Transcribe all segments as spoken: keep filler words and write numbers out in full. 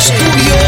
Studio.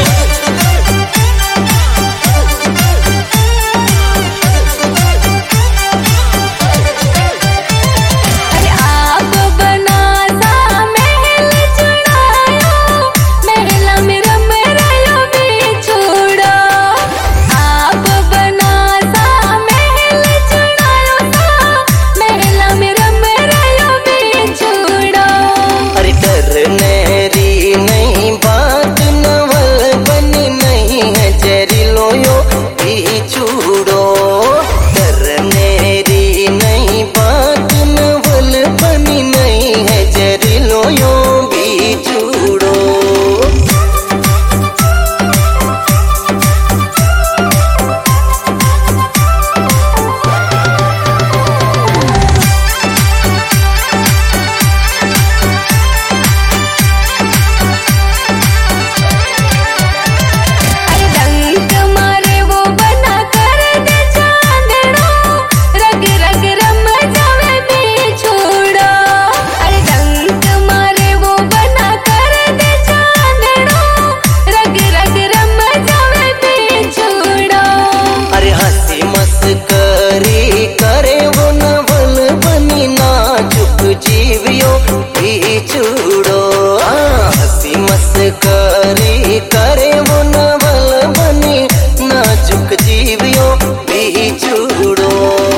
चूड़ो हंसी मस्करी करे वो नवल बनी नाजुक जीवियों भी चूड़ो।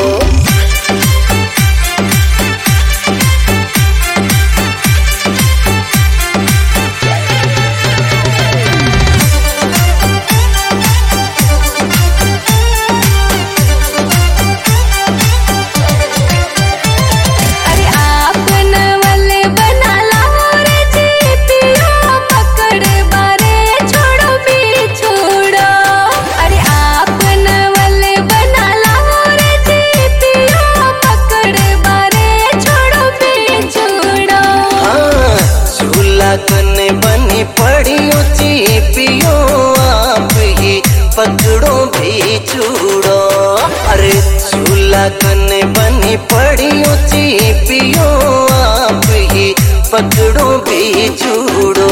कने बनी पड़ी ऊंची पियो आप ही पकड़ो भी चूड़ो। अरे झूला कने बनी पड़ी ऊंची पियो आप ही पकड़ो भी चूड़ो।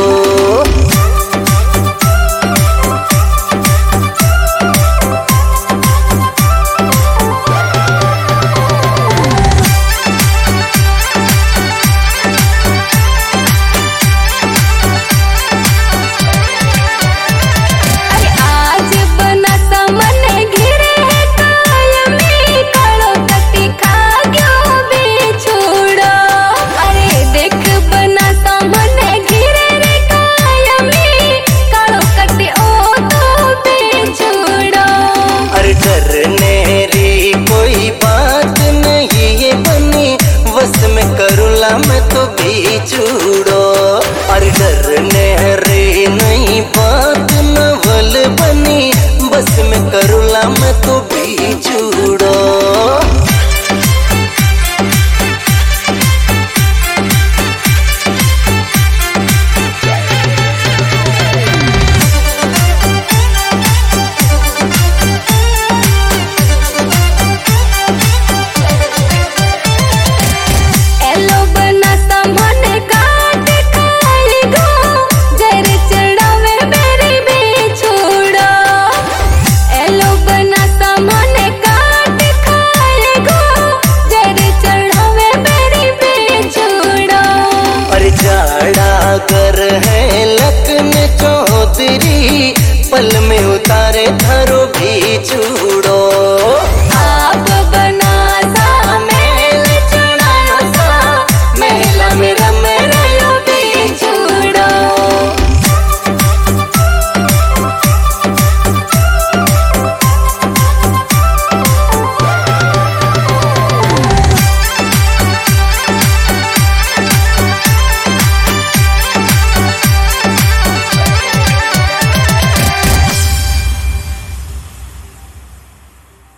मैं तो भी चूड़ो और डरने रे नहीं बात नवल बनी बस में करूला मैं तो भी चूड़ो। कर है लखन चौधरी पल में उतारे धरो भी चूड़ो।